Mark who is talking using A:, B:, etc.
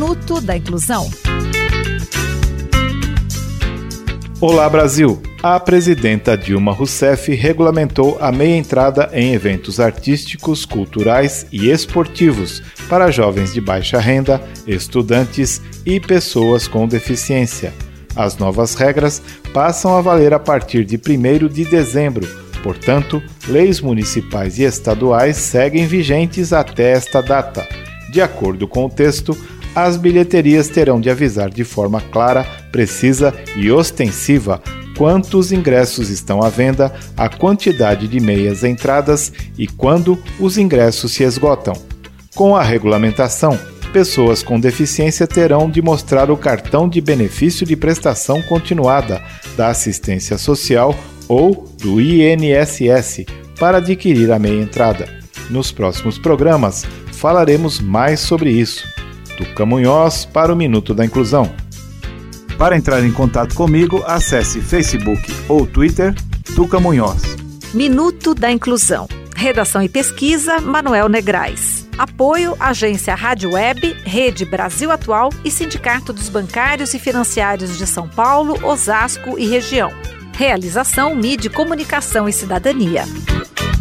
A: Minuto da Inclusão.
B: Olá, Brasil! A presidenta Dilma Rousseff regulamentou a meia entrada em eventos artísticos, culturais e esportivos para jovens de baixa renda, estudantes e pessoas com deficiência. As novas regras passam a valer a partir de 1º de dezembro. Portanto, leis municipais e estaduais seguem vigentes até esta data. De acordo com o texto, as bilheterias terão de avisar de forma clara, precisa e ostensiva quantos ingressos estão à venda, a quantidade de meias entradas e quando os ingressos se esgotam. Com a regulamentação, pessoas com deficiência terão de mostrar o cartão de benefício de prestação continuada da assistência social ou do INSS para adquirir a meia entrada. Nos próximos programas, falaremos mais sobre isso. Tuca Munhoz para o Minuto da Inclusão. Para entrar em contato comigo, acesse Facebook ou Twitter, Tuca Munhoz.
A: Minuto da Inclusão. Redação e pesquisa, Manuel Negrais. Apoio, Agência Rádio Web, Rede Brasil Atual e Sindicato dos Bancários e Financiários de São Paulo, Osasco e região. Realização, Mídia, Comunicação e Cidadania.